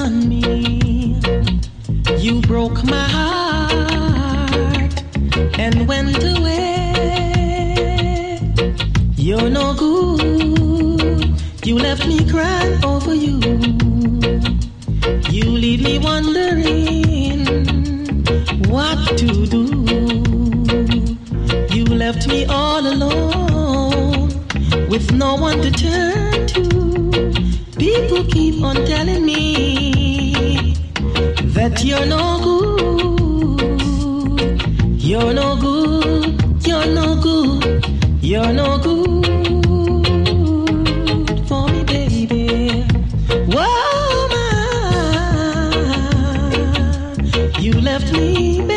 on me. You broke my heart and went away. You're no good. You left me crying over you. You leave me wondering what to do. You left me all alone with no one to turn to. People keep on telling me that you're no good. You're no good. You're no good. You're no good for me, baby. Whoa, man, you left me, baby.